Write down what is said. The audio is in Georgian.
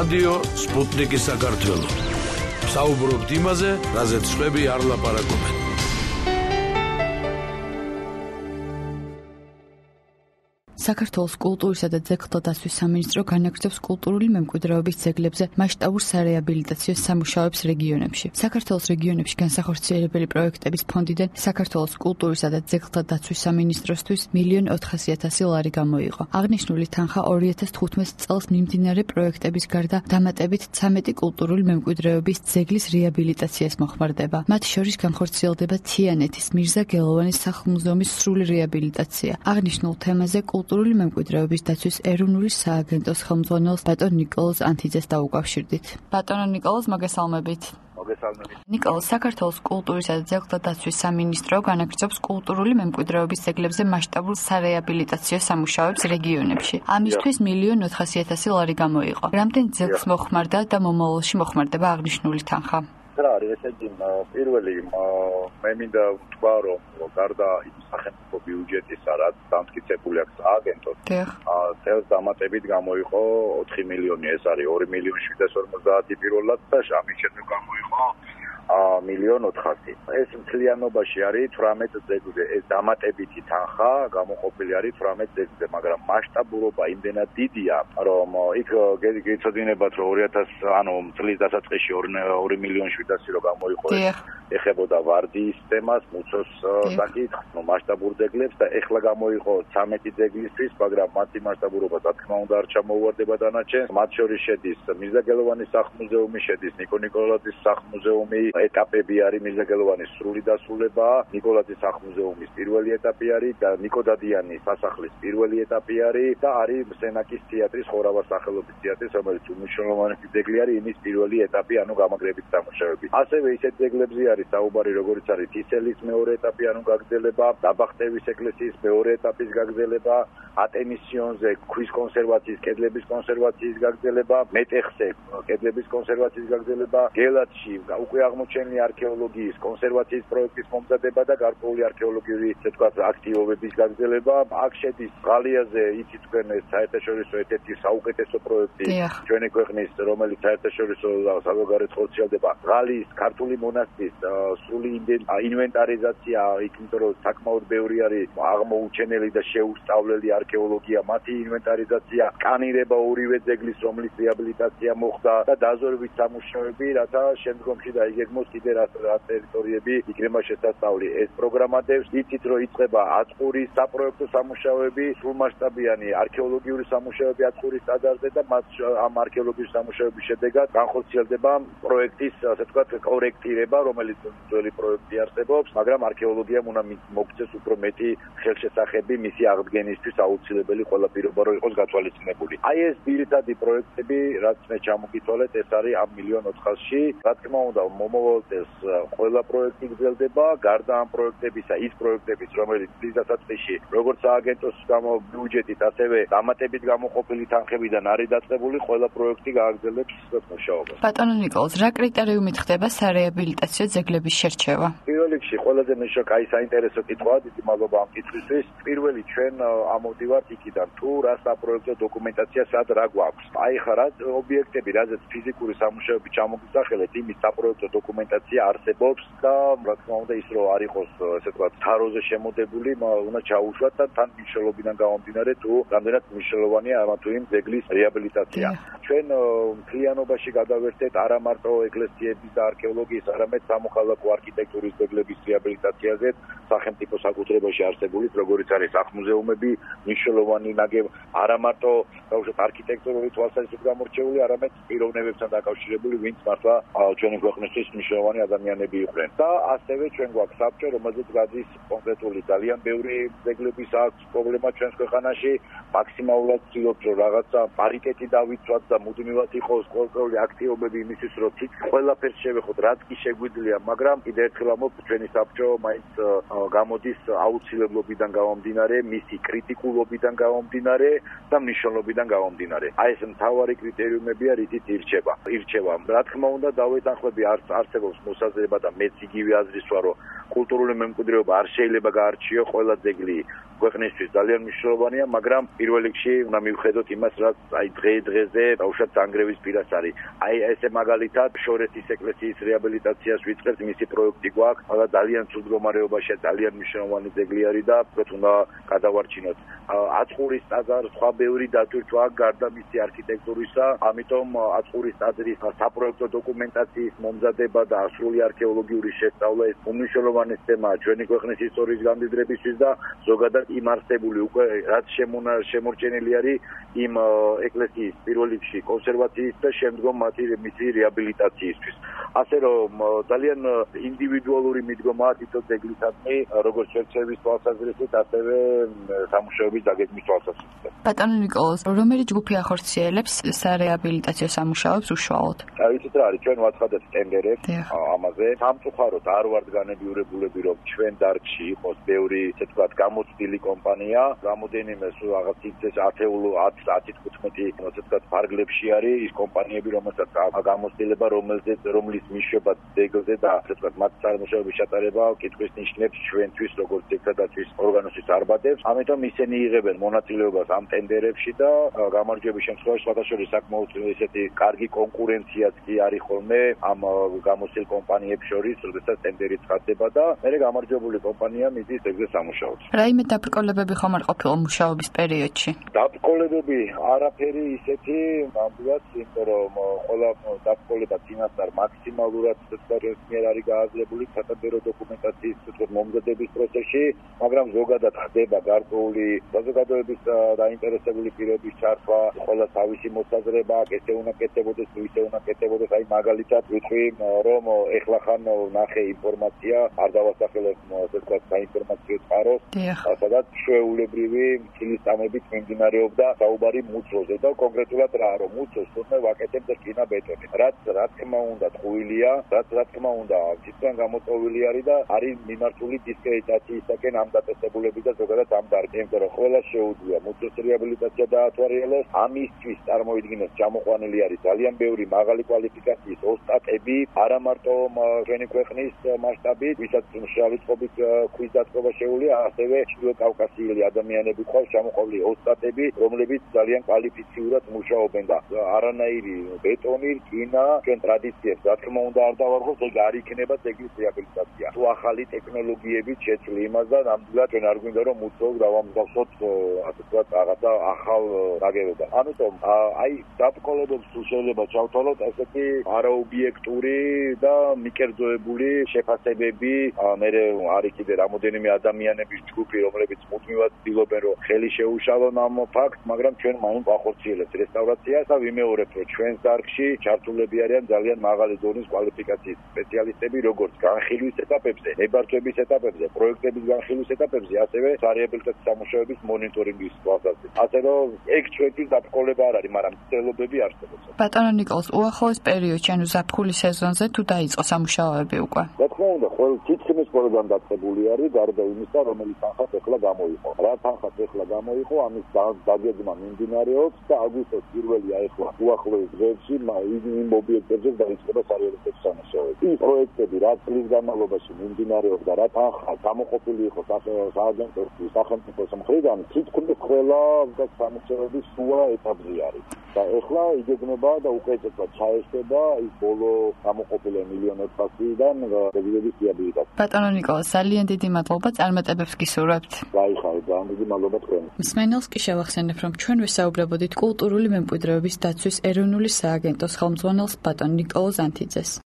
რადიო სპუტნიკი საქართველო. საუბრობთ იმაზე, რაზეც სხვები არ ლაპარაკობენ. საქართველოს კულტურისა და ძეგლთა დაცვის სამინისტრო განაგრძობს კულტურული მემკვიდრეობის ძეგლებზე მასშტაბურ სარეაბილიტაციო სამუშაოებს რეგიონებში. საქართველოს რეგიონებში განსახორციელებელი პროექტების ფონდიდან საქართველოს კულტურისა და ძეგლთა დაცვის სამინისტროსთვის 1.400.000 ლარი გამოიყო. აღნიშნული თანხა 2015 წელს მიმდინარე პროექტების გარდა დამატებით 13 კულტურული მემკვიდრეობის ძეგლის რეაბილიტაციას მოხმარდება. მათ შორის განხორციელდება თიანეთის მირზა გელოვანის სახლ-მუზეუმის სრული რეაბილიტაცია. აღნიშნულ თემაზე კულტურული მემკვიდრეობის დაცვის ეროვნული სააგენტოს ხელმძღვანელს ბატონ ნიკოლოზ ანთიძეს დაუკავშირდით. ბატონო ნიკოლოზ, მოგესალმებით. ნიკოლოზ, საქართველოს კულტურისა და ძეგლთა დაცვის სამინისტრო განაგრძობს კულტურული მემკვიდრეობის ძეგლებზე მასშტაბურ სარეაბილიტაციო სამუშაოებს რეგიონებში. ამისთვის 1.400.000 ლარი გამოიყო. რამდენ ძეგლს მოხმარდა და მომავალში მოხმარდება აღნიშნული თანხა? პირველი მე მინდა ვთქვა, რომ გარდა იმ სახელმწიფო ბიუჯეტისა, რაც დამტკიცებული აქვს სააგენტოს, წელს დამატებით გამოიყო 4 მილიონი, ეს არის 2.750.000 პირველად და ამის შემდეგ გამოიყო 1.400.000. ეს მთლიანობაში არის 18 ძეგლზე. ეს დამატებითი თანხა გამოყოფილი არის 18 ძეგლზე, მაგრამ მასშტაბურობა იმდენად დიდია, რომ იქ გეცოდინებათ, რომ 2000 წლის დასაწყისში 2.700.000 რო გამოიყო, ეხებოდა ვარდიის თემას, მუცოს საკითხს, მასშტაბურ ძეგლებს და ეხლა გამოიყო 13 ძეგლისთვის, მაგრამ მათი მასშტაბურობა რა თქმა უნდა არ ჩამოუვარდება დანარჩენს. მათ შორის შედის მირზა გელოვანის სახლ-მუზეუმი, შედის ნიკო ნიკოლაძის სახლ-მუზეუმი, ეტაპები არის მირზა გელოვანის სრული დასრულება, ნიკოლაძის სახლ-მუზეუმის პირველი ეტაპი არის და ნიკო დადიანის სასახლის პირველი ეტაპი არის და არის სენაკის თეატრის ხორავას სახელობის თეატრის, რომელიც უმნიშვნელოვანესი ძეგლი არის, იმის პირველი ეტაპი, ანუ გამაგრებით სამუშაოები. ასევე ისეთ ძეგლებზე არის საუბარი, როგორც არის თისელის მეორე ეტაპი, ანუ გაგრძელება, დაბახტევის ეკლესიის მეორე ეტაპის გაგრძელება, ატენის სიონზე ქვის კონსერვაციის, კედლების კონსერვაციის გაგრძელება, მეტეხზე კედლების კონსერვაციის გაგრძელება, გელათში უკვე აღმოჩენილი არქეოლოგიის კონსერვაციის პროექტის მომზადება და გარკვეული არქეოლოგიური, ასე ვთქვათ, აქტივობების გაგრძელება. აქ შედის ღალიაზე, იცით თქვენ, საერთაშორისო ერთ-ერთი საუკეთესო პროექტი ჩვენი ქვეყნის, რომელიც საერთაშორისო საზოგადოებრივ ხორციელდება. ღალიის ქართული მონასტრის სრული ინვენტარიზაცია, იმიტომ რომ საკმაოდ ბევრი არის აღმოუჩენელი და შეუსწავლელი არქეოლოგია, მათი ინვენტარიზაცია, სკანირება ორივე ძეგლის, რომლის რეაბილიტაცია მოხდა და დაზვერვის სამუშაოები, რათა შემდგომში დაიგეგმოს კიდე რა ტერიტორიები იქნება შესასწავლი. ეს პროგრამა დევს, იცით რომ იწყება აწყურის საპროექტო სამუშაოები, სრულმასშტაბიანი არქეოლოგიური სამუშაოები აწყურის ტაძარზე და ამ არქეოლოგიური სამუშაოების შედეგად განხორციელდება პროექტის, ასე ვთქვათ, კორექტირება, რომელიც ძველი პროექტი არსებობს, მაგრამ არქეოლოგიამ უნდა მოგცეს უფრო მეტი ხელშესახები მისი აღდგენისთვის აუცილებელი ყველა პირობა რო იყოს გათვალისწინებული. აი ეს ძირითადი პროექტები, რაც მე ჩამოგითვალეთ, ეს არის ამ 1.400.000. რა თქმა უნდა, მომავალ წელს ყველა პროექტი გრძელდება, გარდა ამ პროექტებისა, ის პროექტების, რომელიც წლის დასაწყისში, როგორც სააგენტოს ბიუჯეტით, ასევე დამატებით გამოყოფილი თანხებიდან არის დაწყებული, ყველა პროექტი გააგრძელებს მუშაობას. ბატონო ნიკოლოზ, რა კრიტერიუმით ხდება სარეაბილიტაციო ძეგლების შერჩევა? პირველ რიგში, ყველაზე მნიშვნელოვანი საინტერესო კითხვაა, დიდი მადლობა ამ კითხვისთვის. პირველი ჩვენ ამოვდივართ იქიდან, თუ რა საპროექტო დოკუმენტაცია სად რა გვაქვს. აი ხა რა ობიექტები, რაზეც ფიზიკური სამუშაოები ჩამოგისახელეთ, იმის საპროექტო დოკუმენტაცია არსებობს და რა თქმა უნდა ის რო არ იყოს, ასე ვთქვათ, თაროზე შემოდებული, უნდა ჩაუშვათ და თან მნიშვნელობიდან გამომდინარე, თუ რამდენად მნიშვნელოვანია ამა თუ იმ ძეგლის რეაბილიტაცია. ჩვენ მთლიანობაში გადავერთეთ არა მარტო ეკლესიების და არქეოლოგიის, არამედ სამოქალაქო არქიტექტურის ძეგლების რეაბილიტაციაზე სახელმწიფო საკუთრებაში არსებული, როგორც არის სახლ-მუზეუმები, მნიშვნელოვანი ნაგებ, არა მარტო ბავშვად არქიტექტურული თვალსაზრისით გამორჩეული, არამედ პიროვნებებთან დაკავშირებული, ვინც მართლა ჩვენი ქვეყნისთვის მნიშვნელოვანი ადამიანები იყვნენ. და ასევე ჩვენ გვაქვს საბჭო, რომელზეც გადის კონკრეტული ძალიან ბევრი ძეგლების აქვს პრობლემა ჩვენს ქვეყანაში, მაქსიმალურად ვცდილობთ, რომ რაღაცა პარიტეტი დავიცვათ და მუდმივად იყოს ყოველდღიური აქტივობები იმისთვის, რომ ყველაფერს შევეხოთ, რაც კი შეგვიძლია, მაგრამ კიდევ ერთხელ ამბობ, ჩვენი საბჭო მაინც გამოდის აუცილებლობიდან გამომდინარე, მისი კრიტიკულობიდან გამომდინარე და მნიშვნელობიდან გამომდინარე. აი ეს მთავარი კრიტერიუმებია, რითიც ირჩევა. რა თქმა უნდა, დავეთანხმები არსებობს მოსაზრება და მეც იგივე აზრის ვარ, რომ კულტურული მემკვიდრეობა არ შეიძლება გაარჩიო, ყველა ძეგლი ქვეყნისთვის ძალიან მნიშვნელოვანია, მაგრამ პირველ რიგში უნდა მივხედოთ იმას, რაც დღე-დღეზე დაუშვათ სანგრევის პირას არის. ესე მაგალითად შორეთის ეკლესიის რეაბილიტაციას ვიწყებთ, მისი პროექტი გვაქვს, მაგრამ ძალიან ცუდ მდგომარეობაშია, ძალიან მნიშვნელოვანი ძეგლი არის და უნდა გადავარჩინოთ. აწყურის ტაძარ სხვა ბევრი დატვირთვა გარდა მისი არქიტექტურისა, ამიტომ აწყურის ტაძრის საპროექტო დოკუმენტაციის მომზადება და ასრული არქეოლოგიური შესწავლა ეს უმნიშვნელოვანესი თემაა ჩვენი ქვეყნის ისტორიის გამდიდრებისთვის და ზოგადად იმ არსებული უკვე რაც შემორჩენილი არის იმ ეკლესიის პირველ რიგში კონსერვაციის და შემდგომ მისი რეაბილიტაციისთვის. ასე რომ ძალიან ინდივიდუალური მიდგომაა თითო ძეგლისადმი, როგორც შერჩევის თვალსაზრისით, ასევე სამუშაოების დაგეგმვის თვალსაზრისით. ბატონო ნიკოლოზ, რომელი ჯგუფი ახორციელებს სარეაბილიტაციო სამუშაოებს უშუალოდ? იცით რა არის, ჩვენ ვაცხადეთ ტენდერებს ამაზე. სამწუხაროდ არ ვართ განებიურებულები, რომ ჩვენ დარგში იყოს ბევრი, ესე ვთქვათ, გამოცდილი კომპანია, რამოდენიმე რაღაც 10-15, ესე ვთქვათ, ფარგლებში არის ის კომპანიები, რომელსაც გამოცდილება, რომლის მიშვება ძეგლზე და ესე ვთქვათ, მათ წარმოშობის ჩატარება კითხვის ნიშნებს ჩვენთვის, როგორც ძეგლდაცვის ორგანოსის არბადებს. ამიტომ ისინი იღებენ მონაწილეობას ამ ტენდერებში და გამარჯვების შემთხვევაში სხვადასხვა საკმაოდ ესეთი კარგი კონკურენციაც კი არის ხოლმე ამ გამოცდილ კომპანიებს შორის, როდესაც ტენდერი ცხადდება და მერე გამარჯვებული კომპანია მიდის ძეგლზე სამუშაოდ. რაიმე დაბრკოლებები ხომ არ ყოფილა მუშაობის პერიოდში? დაბრკოლებები არაფერი ისეთი, ნამდვილად, იმიტომ რომ ყველა დაბრკოლება წინასწარ მაქსიმალურად სპეციალისტის მიერ არის გააზრებული სატარდერო დოკუმენტაციის მომზადების პროცესში, მაგრამ ზოგადად ხდება გარკვეული საზოგადოების დაინტერესებული პირების ჩართვა, ყველა თავისი მოსაზრება, ესე უნდა კეთებოდეს, ისე უნდა კეთებოდეს, მაგალითად ვიტყვი, რომ ეხლა ხან ნახე ინფორმაცია, არ დავასახელებ ესეთ საინფორმაციო წყაროს, სადაც ჩვეულებრივი წილისწამებით მიმდინარეობდა საუბარი მუცროზე და კონკრეტულად რა, რომ მუცროს თუნდაც ვაკეთებთ რკინა-ბეტონით. რაც რა თქმა უნდა ტყუილია, რა თქმა უნდა თვითონ გამოწვეული არის და არის მიმართული დისკრედიტაციისაკენ ამ დაწესებულები და ზოგადად ამ დარგში, იმიტომ რომ ყველა შეუძლია მუცროს რეაბილიტაცია დაათვალიეროს, ამისთვის წარმოიდგინოს ჩამოყვანილი არის ძალიან ბევრი მაღალი კვალიფიკაციის ოსტატები, არა მარტო ჩვენი ქვეყნის მასშტაბით, ვისაც მშრალი წყობით ქვის დატკობა შეუძლია, ასევე ჩრდილო კავკასიელი ადამიანები ყავს ჩამოყვანილი ოსტატები, რომლებიც ძალიან კვალიფიციურად მუშაობენ და არანაირი ბეტონი, რკინა, ჩვენ ტრადიციებს რა თქმა უნდა არ დავარღვევთ, ეგ არ იქნება ძეგლის რეაბილიტაცია. თუ ახალი ტექნოლოგიებით შეცვლი იმას და ნამდვილად ჩვენ არ გვინდა რომ მუცროს დავამსგავსოთ, ასე ვთქვათ, რაღაცა ახალ ნაგებობას. ამიტომ დაბრკოლებებს თუ შეიძლება ჩავთვალოთ ესეთი არაობიექტური და მიკერძოებული შეფასებები, მერე არის კიდე რამოდენიმე ადამიანების ჯგუფი, რომლებიც მუდმივად ცდილობენ რომ ხელი შეუშალონ ამ ფაქტს, მაგრამ ჩვენ მაინც ვახორციელებთ რესტავრაციას და ვიმეორებთ რომ ჩვენს დარგში ჩართულები არიან ძალიან მაღალი დონის კვალიფიკაციის სპეციალისტები, როგორც განხილვის ეტაპებზე, ნებართვების ეტაპებზე, პროექტების განხილვის ეტაპებზე, ასევე სარეაბილიტაციო სამუშაოების მონიტორინგის თვალსაზრისით. ასე რომ ეგ ჩვენთვის დაბრკოლება არ არის, მაგრამ ცდილობები არსებობს. ბატონო ნიკოლოზ, უახლოეს პერიოდში, ანუ ზაფხულის სეზონზე თუ დაიწყო სამუშაოები უკვე? რა თქმა უნდა, თითქმის ყველგან დაწყებული არის, გარდა იმისა, რომელიც თანხაც ეხლა გამოიყო. რა თანხაც ეხლა გამოიყო, ამის დაგეგმა მიმდინარეობს და აგვისტოს პირველია ეხლა უახლოეს დღეებში იმ ობიექტებზე დაიწყება სარეაბილიტაციო სამუშაოები. ის პროექტები რა წლის განმავლობაში მიმდინარეობდა, რა თანხა გამოყოფილი იყო სააგენტოსთვის, სახელმწიფოს მხრიდან, თითქმის ყველა სამუშაოების შუა ეტაპზე არის. და ეხლა იგეგმება და უკეთესად ჩაეშება ის ბოლო გამოყოფილი 1.4 მილიონიდან ძეგლების რეაბილიტაცია. ბატონო ნიკოლოზ, ძალიან დიდი მადლობა, წარმატებებს გისურვებთ. გაიხარეთ, ძალიან დიდი მადლობა თქვენ. მსმენელს კი შევახსენებ, რომ ჩვენ ვისაუბრებოდით კულტურული მემკვიდრეობის დაცვის ეროვნული სააგენტოს ხელმძღვანელს ბატონ ნიკოლოზ ანთიძეს.